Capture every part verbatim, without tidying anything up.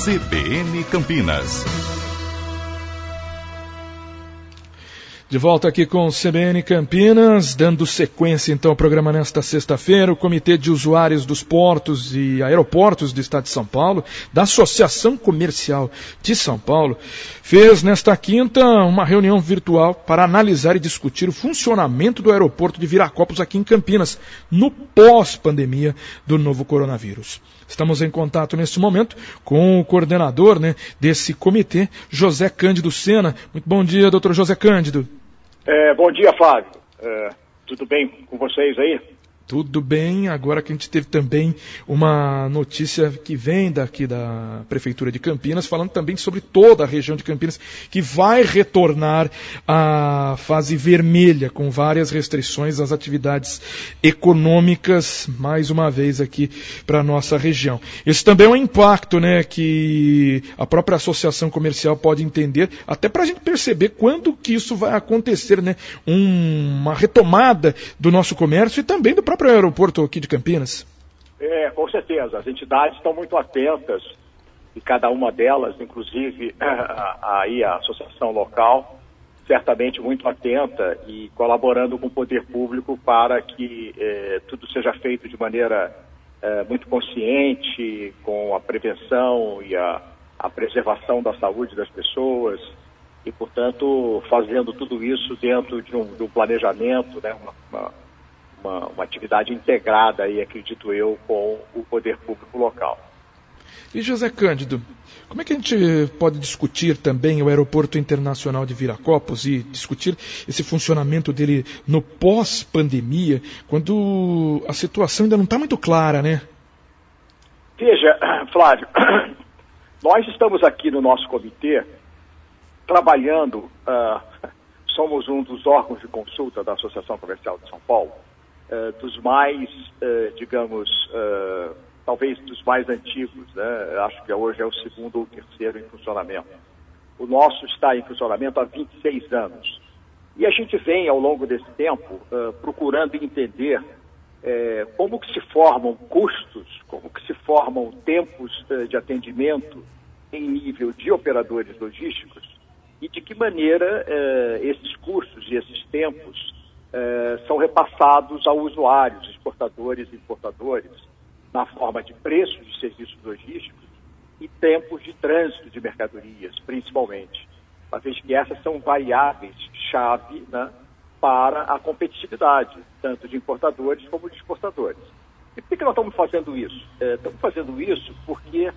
C B N Campinas. De volta aqui com o C B N Campinas, dando sequência então ao programa nesta sexta-feira. O Comitê de Usuários dos Portos e Aeroportos do Estado de São Paulo, da Associação Comercial de São Paulo, fez nesta quinta uma reunião virtual para analisar e discutir o funcionamento do aeroporto de Viracopos aqui em Campinas, no pós-pandemia do novo coronavírus. Estamos em contato neste momento com o coordenador, né, desse comitê, José Cândido Sena. Muito bom dia, doutor José Cândido. É, bom dia, Flávio. É, tudo bem com vocês aí? Tudo bem, agora que a gente teve também uma notícia que vem daqui da Prefeitura de Campinas, falando também sobre toda a região de Campinas, que vai retornar à fase vermelha, com várias restrições às atividades econômicas, mais uma vez aqui para a nossa região. Esse também é um impacto, né, que a própria associação comercial pode entender, até para a gente perceber quando que isso vai acontecer, né, um, uma retomada do nosso comércio e também do próprio próprio aeroporto aqui de Campinas? É, com certeza. As entidades estão muito atentas, e cada uma delas, inclusive aí a associação local, certamente muito atenta e colaborando com o poder público para que eh, tudo seja feito de maneira eh, muito consciente, com a prevenção e a, a preservação da saúde das pessoas e, portanto, fazendo tudo isso dentro de um, de um planejamento, né, uma, uma Uma, uma atividade integrada, aí, acredito eu, com o poder público local. E José Cândido, como é que a gente pode discutir também o Aeroporto Internacional de Viracopos e discutir esse funcionamento dele no pós-pandemia, quando a situação ainda não está muito clara, né? Veja, Flávio, nós estamos aqui no nosso comitê trabalhando, uh, somos um dos órgãos de consulta da Associação Comercial de São Paulo, Uh, dos mais, uh, digamos, uh, talvez dos mais antigos, né? Acho que hoje é o segundo ou terceiro em funcionamento. O nosso está em funcionamento há vinte e seis anos. E a gente vem, ao longo desse tempo, uh, procurando entender uh, como que se formam custos, como que se formam tempos uh, de atendimento em nível de operadores logísticos e de que maneira uh, esses custos e esses tempos Eh, são repassados a usuários, exportadores e importadores, na forma de preços de serviços logísticos e tempos de trânsito de mercadorias, principalmente, uma vez que essas são variáveis-chave, né, para a competitividade, tanto de importadores como de exportadores. E por que nós estamos fazendo isso? Eh, estamos fazendo isso porque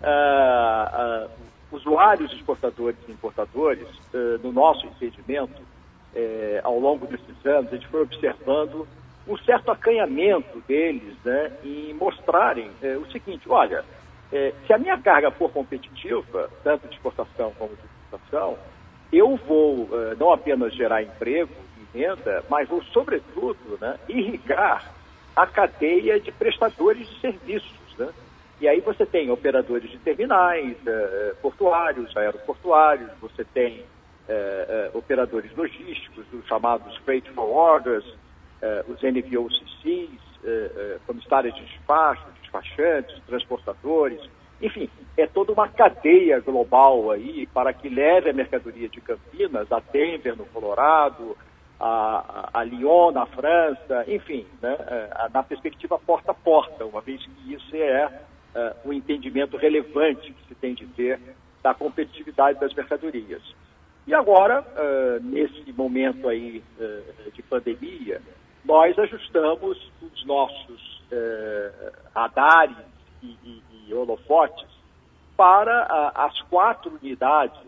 ah, ah, usuários, exportadores e importadores, eh, no nosso entendimento, É, ao longo desses anos, a gente foi observando um certo acanhamento deles, né, em mostrarem é, o seguinte: olha, é, se a minha carga for competitiva, tanto de exportação como de importação, eu vou é, não apenas gerar emprego e renda, mas vou, sobretudo, né, irrigar a cadeia de prestadores de serviços, né? E aí você tem operadores de terminais, é, portuários, aeroportuários, você tem Eh, eh, operadores logísticos, os chamados freight forwarders, eh, os N V O C Cs, eh, eh, comissários de despacho, despachantes, transportadores, enfim, é toda uma cadeia global aí para que leve a mercadoria de Campinas a Denver, no Colorado, a, a, a Lyon, na França, enfim, né, eh, na perspectiva porta a porta, uma vez que isso é eh, um entendimento relevante que se tem de ter da competitividade das mercadorias. E agora, uh, nesse momento aí uh, de pandemia, nós ajustamos os nossos uh, radares e, e, e holofotes para uh, as quatro unidades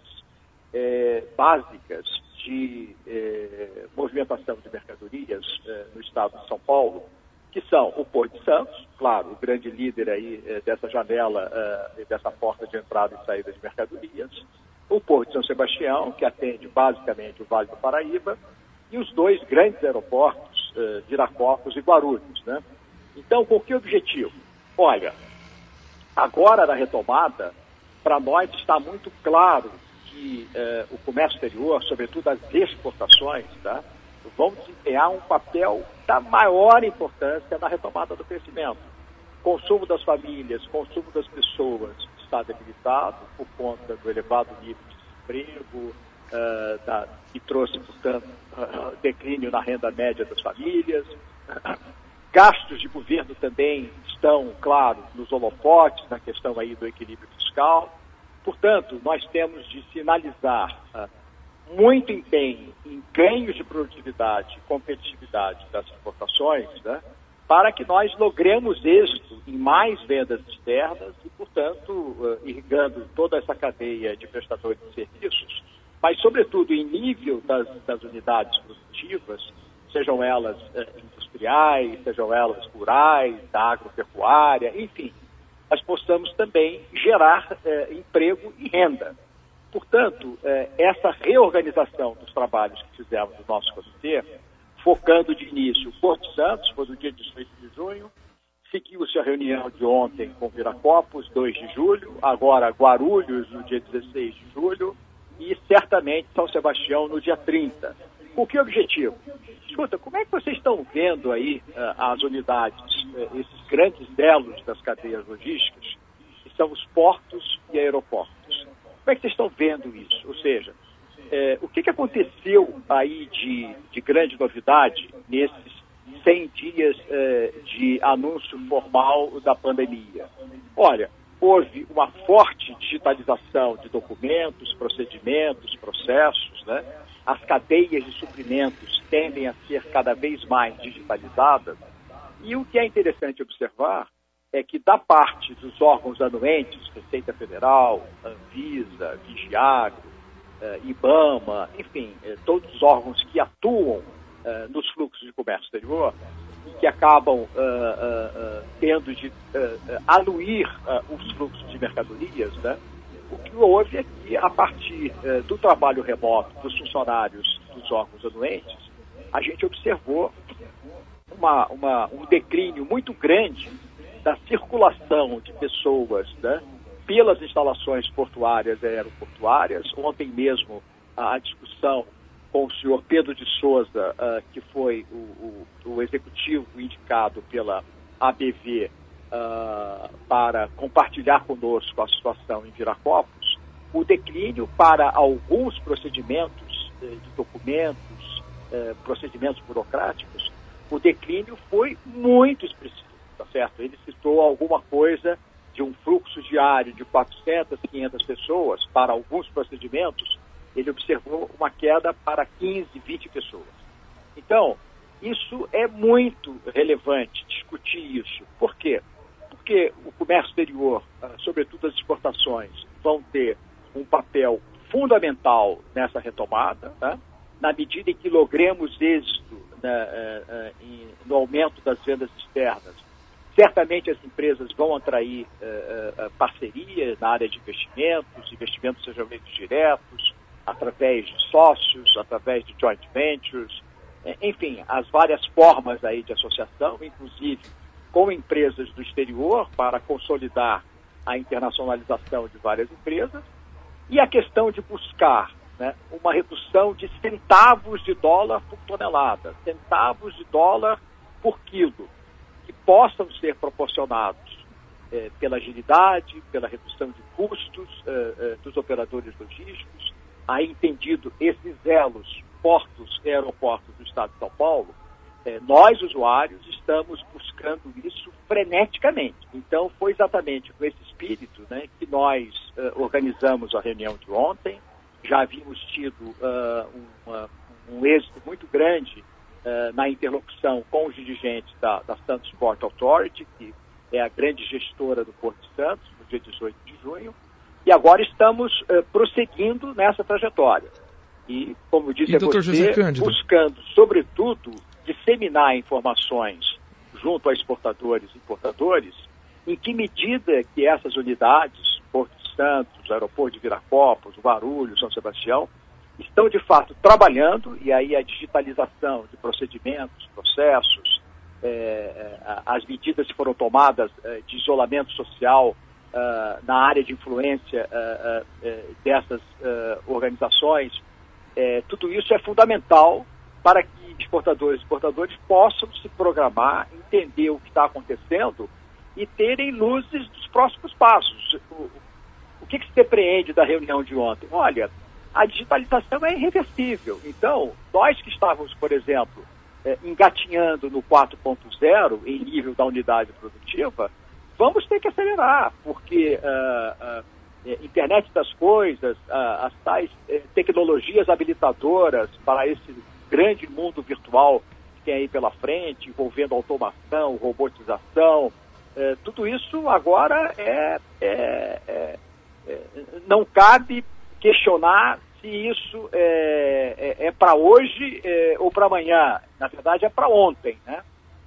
uh, básicas de uh, movimentação de mercadorias uh, no estado de São Paulo, que são o Porto de Santos, claro, o grande líder aí uh, dessa janela, uh, dessa porta de entrada e saída de mercadorias, o Porto de São Sebastião, que atende basicamente o Vale do Paraíba, e os dois grandes aeroportos, uh, Viracopos e Guarulhos, né? Então, com que objetivo? Olha, agora na retomada, para nós está muito claro que uh, o comércio exterior, sobretudo as exportações, tá, vão desempenhar um papel da maior importância na retomada do crescimento. Consumo das famílias, consumo das pessoas, está debilitado por conta do elevado nível de desemprego, uh, da, que trouxe, portanto, uh, declínio na renda média das famílias. Gastos de governo também estão, claro, nos holofotes, na questão aí do equilíbrio fiscal. Portanto, nós temos de sinalizar uh, muito empenho em ganhos de produtividade e competitividade das exportações, né, para que nós logremos êxito em mais vendas externas e, portanto, uh, irrigando toda essa cadeia de prestadores de serviços, mas, sobretudo, em nível das, das unidades produtivas, sejam elas uh, industriais, sejam elas rurais, da agropecuária, enfim, nós possamos também gerar uh, emprego e renda. Portanto, uh, essa reorganização dos trabalhos que fizemos no nosso comitê, focando de início o Porto Santos, foi no dia dezoito de junho, seguiu-se a reunião de ontem com Viracopos, dois de julho, agora Guarulhos, no dia dezesseis de julho, e certamente São Sebastião, no dia trinta. Com que objetivo? Escuta, como é que vocês estão vendo aí uh, as unidades, uh, esses grandes elos das cadeias logísticas, que são os portos e aeroportos? Como é que vocês estão vendo isso? Ou seja, uh, o que, que aconteceu aí de, de grande novidade nesses cem dias uh, de anúncio formal da pandemia? Olha, houve uma forte digitalização de documentos, procedimentos, processos, né? As cadeias de suprimentos tendem a ser cada vez mais digitalizadas. E o que é interessante observar é que, da parte dos órgãos anuentes, Receita Federal, Anvisa, Vigiagro, eh, IBAMA, enfim, eh, todos os órgãos que atuam eh, nos fluxos de comércio exterior, que acabam uh, uh, uh, tendo de uh, uh, anuir uh, os fluxos de mercadorias, né? O que houve é que, a partir uh, do trabalho remoto dos funcionários dos órgãos anuentes, a gente observou uma, uma, um declínio muito grande da circulação de pessoas, né, pelas instalações portuárias e aeroportuárias. Ontem mesmo, a, a discussão com o senhor Pedro de Souza, uh, que foi o, o, o executivo indicado pela A B V uh, para compartilhar conosco a situação em Viracopos, o declínio para alguns procedimentos uh, de documentos, uh, procedimentos burocráticos, o declínio foi muito expressivo, tá certo? Ele citou alguma coisa de um fluxo diário de quatrocentas, quinhentas pessoas para alguns procedimentos. Ele observou uma queda para quinze, vinte pessoas. Então, isso é muito relevante, discutir isso. Por quê? Porque o comércio exterior, sobretudo as exportações, vão ter um papel fundamental nessa retomada, né? Na medida em que logremos êxito, né, no aumento das vendas externas. Certamente as empresas vão atrair uh, uh, parcerias na área de investimentos, investimentos sejam feitos diretos, através de sócios, através de joint ventures, enfim, as várias formas aí de associação, inclusive com empresas do exterior, para consolidar a internacionalização de várias empresas, e a questão de buscar, né, uma redução de centavos de dólar por tonelada, centavos de dólar por quilo, que possam ser proporcionados eh, pela agilidade, pela redução de custos eh, eh, dos operadores logísticos. Aí entendido esses elos, portos e aeroportos do estado de São Paulo, eh, nós, usuários, estamos buscando isso freneticamente. Então, foi exatamente com esse espírito, né, que nós eh, organizamos a reunião de ontem. Já havíamos tido uh, uma, um êxito muito grande uh, na interlocução com os dirigentes da, da Santos Port Authority, que é a grande gestora do Porto de Santos, no dia dezoito de junho. E agora estamos uh, prosseguindo nessa trajetória. E, como disse a você, buscando, sobretudo, disseminar informações junto a exportadores e importadores, em que medida que essas unidades, Porto de Santos, Aeroporto de Viracopos, Guarulhos, São Sebastião, estão, de fato, trabalhando, e aí a digitalização de procedimentos, processos, eh, as medidas que foram tomadas eh, de isolamento social Uh, na área de influência uh, uh, uh, dessas uh, organizações, uh, tudo isso é fundamental para que exportadores e exportadores possam se programar, entender o que está acontecendo e terem luzes dos próximos passos. O, que, que se depreende da reunião de ontem? Olha, a digitalização é irreversível. Então, nós que estávamos, por exemplo, eh, engatinhando no quatro ponto zero em nível da unidade produtiva, vamos ter que acelerar, porque uh, uh, internet das coisas, uh, as tais uh, tecnologias habilitadoras para esse grande mundo virtual que tem aí pela frente, envolvendo automação, robotização, uh, tudo isso agora é, é, é, é, não cabe questionar se isso é, é, é para hoje é, ou para amanhã. Na verdade, é para ontem, né?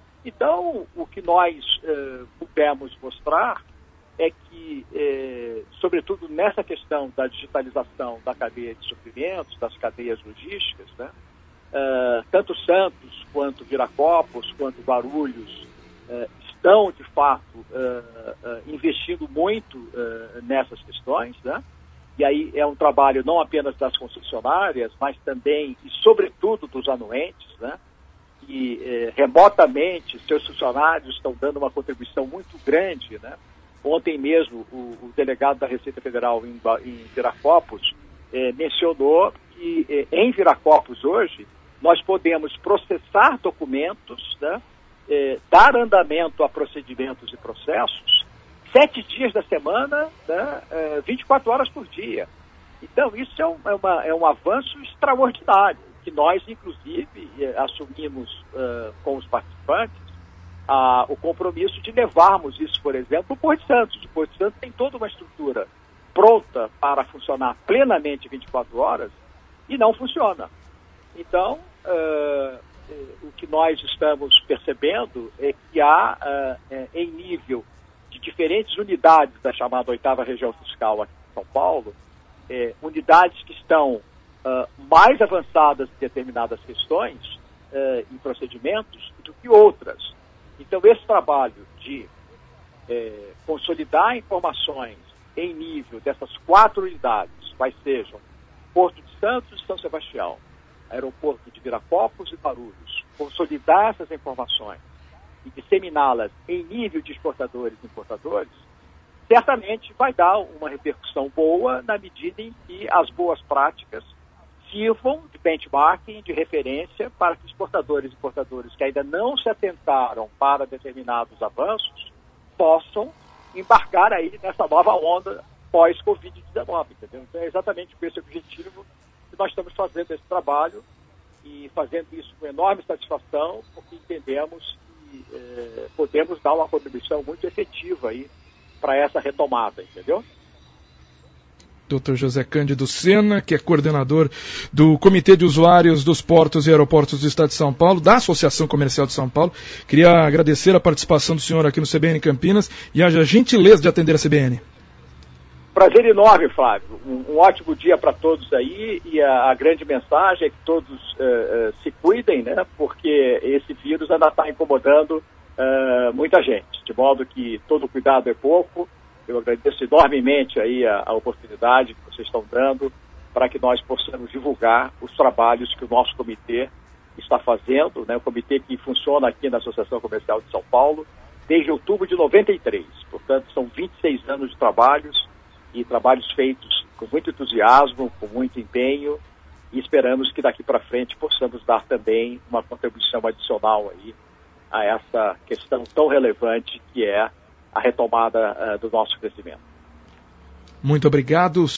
Então, o que nós eh, pudemos mostrar é que, eh, sobretudo nessa questão da digitalização da cadeia de suprimentos, das cadeias logísticas, né, uh, tanto Santos, quanto Viracopos, quanto Guarulhos uh, estão, de fato, uh, uh, investindo muito uh, nessas questões, né? E aí é um trabalho não apenas das concessionárias, mas também e, sobretudo, dos anuentes, né? E eh, remotamente seus funcionários estão dando uma contribuição muito grande, né? Ontem mesmo o, o delegado da Receita Federal em, em Viracopos eh, mencionou que eh, em Viracopos hoje nós podemos processar documentos, né? eh, dar andamento a procedimentos e processos sete dias da semana, né? eh, vinte e quatro horas por dia. Então isso é um, é uma, é um avanço extraordinário, que nós, inclusive, assumimos uh, com os participantes uh, o compromisso de levarmos isso, por exemplo, para o Porto de Santos. O Porto de Santos tem toda uma estrutura pronta para funcionar plenamente vinte e quatro horas e não funciona. Então, uh, o que nós estamos percebendo é que há, uh, em nível de diferentes unidades da chamada oitava região fiscal aqui em São Paulo, uh, unidades que estão Uh, mais avançadas em determinadas questões uh, e procedimentos do que outras. Então, esse trabalho de uh, consolidar informações em nível dessas quatro unidades, quais sejam Porto de Santos e São Sebastião, Aeroporto de Viracopos e Guarulhos, consolidar essas informações e disseminá-las em nível de exportadores e importadores, certamente vai dar uma repercussão boa na medida em que as boas práticas sirvam de benchmarking, de referência, para que exportadores e importadores que ainda não se atentaram para determinados avanços possam embarcar aí nessa nova onda pós-covid dezenove, entendeu? Então é exatamente com esse objetivo que nós estamos fazendo esse trabalho e fazendo isso com enorme satisfação, porque entendemos que eh, podemos dar uma contribuição muito efetiva aí para essa retomada, entendeu? doutor José Cândido Sena, que é coordenador do Comitê de Usuários dos Portos e Aeroportos do Estado de São Paulo, da Associação Comercial de São Paulo. Queria agradecer a participação do senhor aqui no C B N Campinas e a gentileza de atender a C B N. Prazer enorme, Flávio. Um, um ótimo dia para todos aí, e a, a grande mensagem é que todos uh, uh, se cuidem, né? Porque esse vírus ainda está incomodando uh, muita gente, de modo que todo cuidado é pouco. Eu agradeço enormemente aí a, a oportunidade que vocês estão dando para que nós possamos divulgar os trabalhos que o nosso comitê está fazendo, né? O comitê que funciona aqui na Associação Comercial de São Paulo desde outubro de noventa e três. Portanto, são vinte e seis anos de trabalhos e trabalhos feitos com muito entusiasmo, com muito empenho, e esperamos que daqui para frente possamos dar também uma contribuição adicional aí a essa questão tão relevante que é a retomada uh, do nosso crescimento. Muito obrigado.